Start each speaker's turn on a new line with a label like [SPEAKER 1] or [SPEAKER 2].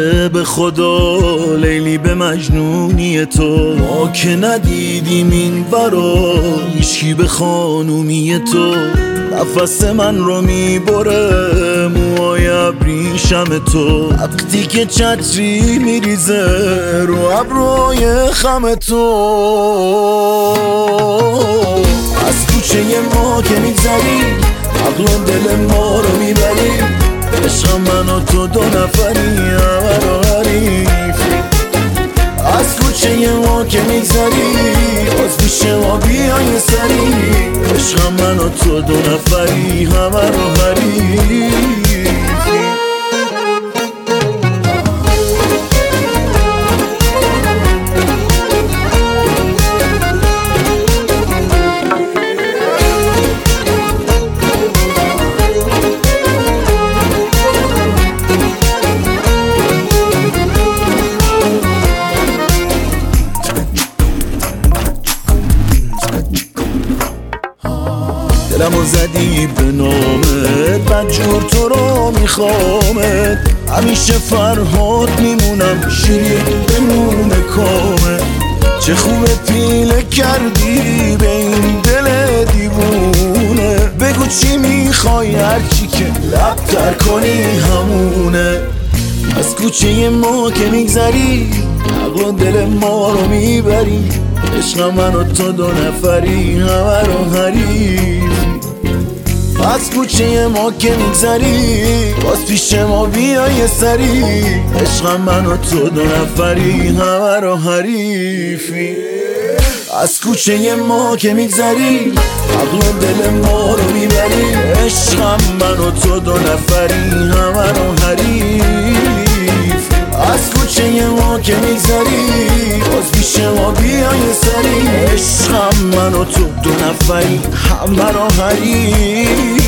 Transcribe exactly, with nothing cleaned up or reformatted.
[SPEAKER 1] نده به خدا لیلی به مجنونی تو. ما که ندیدیم این ورا هیچکی به خانومی تو. نفس من رو میبره موهای ابریشم تو. وقتی که چتری میریزه رو ابروی خم تو. از کوچه ما که میگذری عقل و دل ما رو میبری. عشق من و تو دو نفری همه رو حریفی. از کوچه ما که میگذری باز پیش ما بیای سری. عشق من و تو دو نفری همه رو حریفی. دلمو زدی به نامت بدجور تو رو میخوامت. همیشه فرهاد میمونم شیرین بمونه کامت. چه خوبه پیله کردی به این دل دیوونه. بگو چی میخوای هرچی که لب تر کنی همونه. از کوچه ما که میگذری عقل و دل ما رو میبری. عشق من و تو دو نفری همه رو حریفی. از کوچه ما که میگذری باز پیش ما بیای سری. عشق من و تو دو نفری همه رو حریفی. از کوچه ما که میگذری عقل و دل ما رو میبری. عشق من و تو دو نفری همه رو حریفی. از کوچه ما که میگذری باز پیش ما بیای سری. عشق من و تو دو نفری همه رو حریفی.